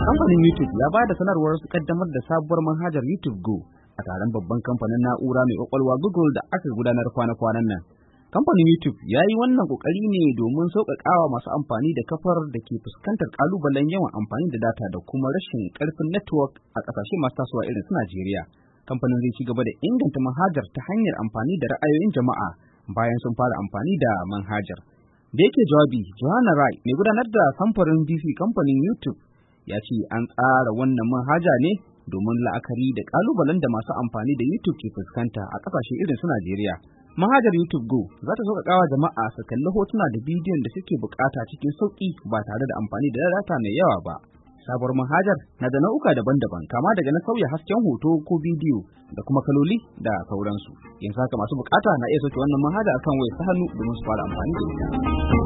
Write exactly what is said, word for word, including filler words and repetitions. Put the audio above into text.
Kamfanin YouTube ya ba da sanarwar su kaddamar da sabuwar manhajar YouTube Go a taron babban kamfanin na'ura mai kwakwalwa Google da aka gudanar kwana-kwanan nan. Kamfanin YouTube ya yi wannan kokari ne domin sauƙaƙawa masu amfani da kafar da ke fuskantar ƙalubalen yawan amfani da data da kuma rashin ƙarfin network a ƙasashe masu tasowa irin su Najeriya. Kamfanin zai ci gaba da inganta manhajar ta hanyar amfani da ra'ayoyin jama'a bayan sun fara amfani da manhajar. Da yake jawabi, Johanna Rai, mai gudanar da samfurin D C kamfanin YouTube, ya ce an tsara wannan manhaja ne domin la'akari da ƙalubalen da masu amfani da YouTube ke fuskanta a ƙasashe irin su Najeriya. Manhajar YouTube Go za ta sauƙaƙa wa jama'a su kalli hotuna da bidiyon da suke buƙata cikin sauƙi ba tare da amfani da data mai yawa ba. Sabuwar manhajar na da nau'uka daban-daban, kama daga na sauya hasken hoto ko bidiyo da kuma kaloli da sauransu. Yanzu haka masu buƙata na iya sauke wannan manhaja akan wayar ta hannu domin su fara amfani da ita.